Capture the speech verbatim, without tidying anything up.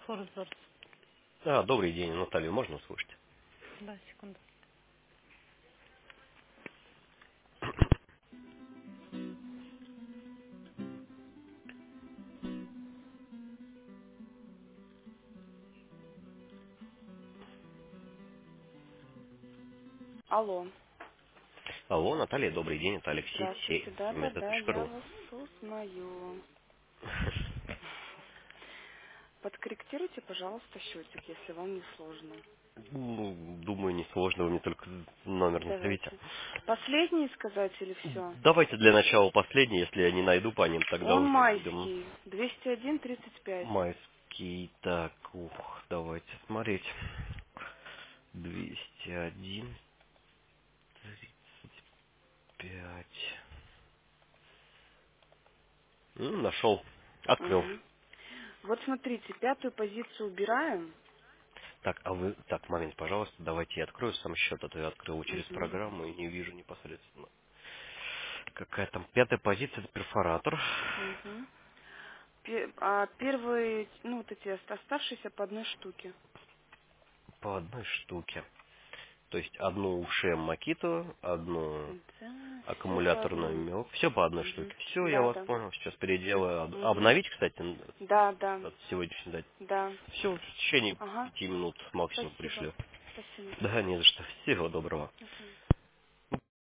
Форсберг. А, добрый день, Наталью можно услышать? Да, секунду. Алло. Алло, Наталья, добрый день, это Алексей, Здравствуйте. Се- Да, да, метод да, точка я ру. вас узнаю. Подкорректируйте, пожалуйста, счетик, если вам не сложно. Ну, думаю, несложно, вы мне только номер назовите. Давайте. Последний сказать или все? Давайте для начала последний, если я не найду по ним, тогда Он уже будем майский. двести один тридцать пять. майский. Так, ух, давайте смотреть. двести один тридцать пять. Ну, нашел. Открыл. Угу. Вот смотрите, пятую позицию убираем. Так, а вы... Так, момент, пожалуйста, давайте я открою сам счет, а то я открыл его через Угу. программу и не вижу непосредственно. Какая там пятая позиция, это перфоратор. Угу. А первые, ну вот эти ост- оставшиеся по одной штуке. По одной штуке. То есть одну ушем Макиту, одну Да, все по аккумуляторную одному. мелк. Все по одной Угу. штуке. Все, я Да, вас да. понял. Сейчас переделаю. Об- Угу. Обновить, кстати, н- Да, да, от сегодняшней даты. да. Все, в течение Ага. пяти минут максимум Спасибо. пришлю. Спасибо. Да, не за что. Всего доброго. Мгм.